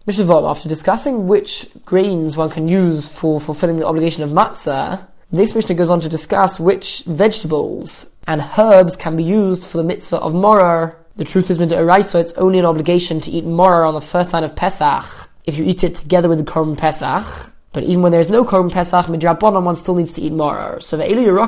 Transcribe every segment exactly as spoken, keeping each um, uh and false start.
Mishnah Vav, after discussing which grains one can use for fulfilling the obligation of matzah, this Mishnah goes on to discuss which vegetables and herbs can be used for the mitzvah of Morar. The truth is, Mid'oraisa, it's only an obligation to eat Morar on the first night of Pesach if you eat it together with the Korban Pesach. But even when there is no Korban Pesach, Midrabanan, one still needs to eat Morar. So the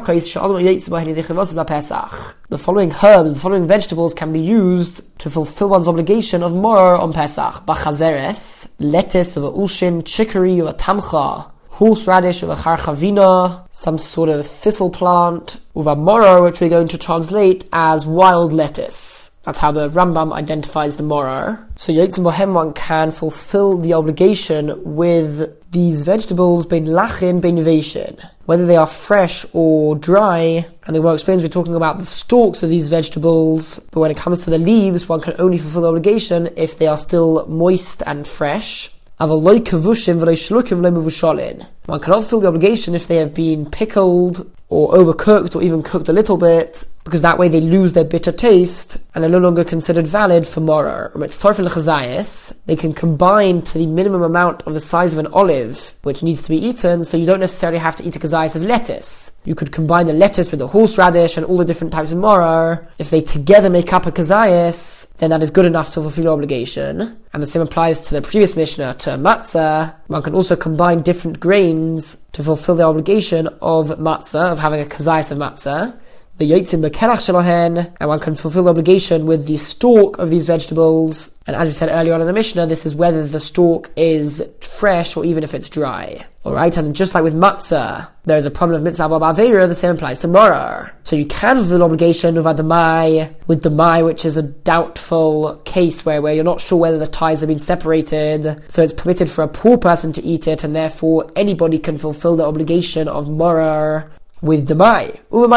following herbs, the following vegetables can be used to fulfill one's obligation of Morar on Pesach. Bachazeres, lettuce of a ulshin, chicory of a tamcha, horseradish of a charchavina, some sort of thistle plant, with a morar, which we're going to translate as wild lettuce. That's how the Rambam identifies the morar. So Yotzim Bohem, one can fulfill the obligation with these vegetables, bein lachin, bein veshin, whether they are fresh or dry. And the Gemara explains we're talking about the stalks of these vegetables, but when it comes to the leaves, one can only fulfill the obligation if they are still moist and fresh. One cannot fulfill the obligation if they have been pickled or overcooked or even cooked a little bit, because that way they lose their bitter taste and are no longer considered valid for morar. They can combine to the minimum amount of the size of an olive, which needs to be eaten, so you don't necessarily have to eat a kazayas of lettuce. You could combine the lettuce with the horseradish and all the different types of morar. If they together make up a kazayas, then that is good enough to fulfill your obligation. And the same applies to the previous Mishnah, to matzah. One can also combine different grains to fulfill the obligation of matzah, of having a kazayas of matzah. The yotzim bekelach shelohen, and one can fulfill the obligation with the stalk of these vegetables. And as we said earlier on in the Mishnah, this is whether the stalk is fresh or even if it's dry. Alright, and just like with matzah, there is a problem of mitzvah ba'avera, the same applies to morar. So you can fulfill the obligation of adamai, with damai, which is a doubtful case where, where you're not sure whether the ties have been separated. So it's permitted for a poor person to eat it, and therefore anybody can fulfill the obligation of morar with Demai.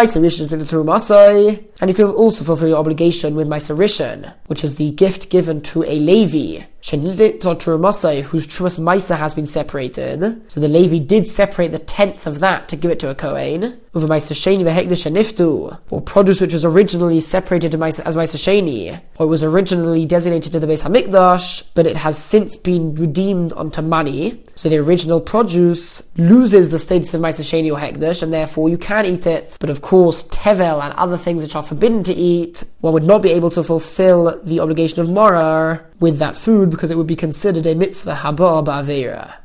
And you can also fulfill your obligation with Maisa Rishon, which is the gift given to a Levi, whose Trumas Maisa has been separated. So the Levi did separate the tenth of that to give it to a Kohen. Or produce which was originally separated to Maisa, as Maisa Sheni, or it was originally designated to the Beis HaMikdash, but it has since been redeemed onto money. So the original produce loses the status of Maisa Sheni or Hekdesh, and therefore you can eat it. But of course, Tevel and other things which are forbidden to eat, one would not be able to fulfill the obligation of Morar with that food, because it would be considered a mitzvah haba ba'avera.